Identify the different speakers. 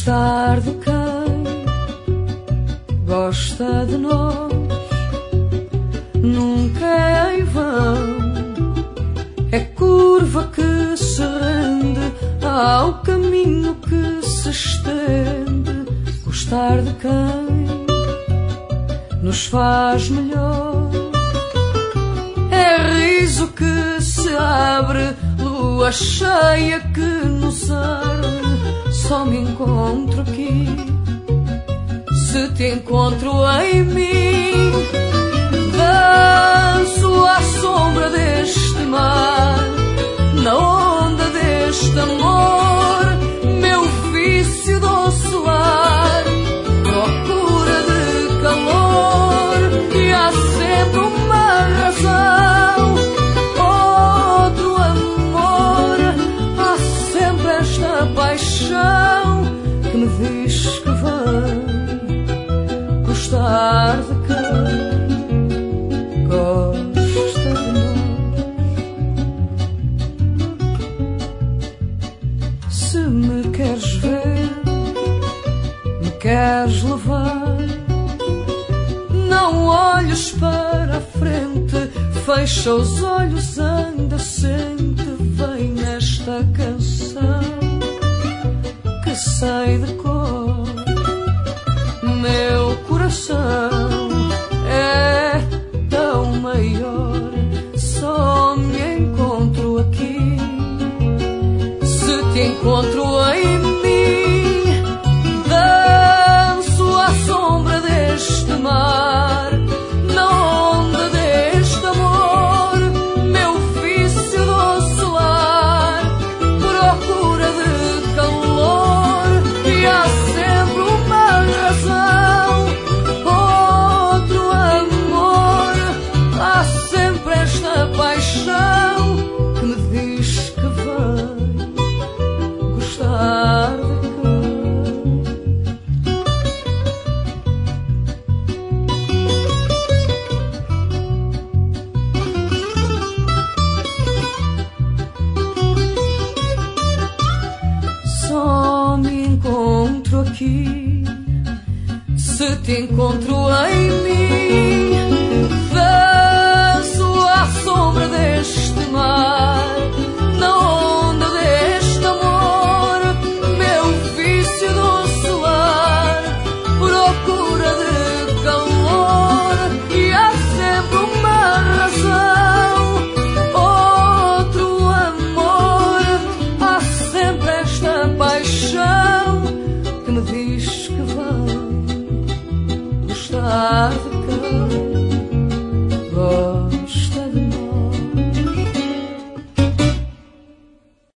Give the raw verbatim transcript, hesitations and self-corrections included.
Speaker 1: Gostar de quem gosta de nós nunca é em vão, é curva que se rende ao caminho que se estende. Gostar de quem nos faz melhor é riso que se abre, lua cheia que nos arde. Só me encontro aqui se te encontro em mim. Danço à sombra deste mar, na onda deste amor, meu vício doce lar, procura de calor, e há sempre uma razão, outro amor, há sempre esta paixão que me diz que vem gostar de quem gosta de nós. Se me queres ver, me queres levar, não olhes para a frente, fecha os olhos, anda, sente, vem nesta canção que sei de cor. Meu coração é tão maior, só me encontro aqui se te encontro em mim. Danço à sombra deste mar, na onda deste amor, meu vício doce lar, procura de calor, e há sempre uma razão, outro amor, há sempre esta paixão que me diz que vem gostar de quem. Só me encontro aqui se te encontro em mim. Danço à sombra deste mar, na onda deste amor, meu vício doce lar, procura de calor, e há sempre uma razão, outro amor, há sempre esta paixão que me diz que vem gostar de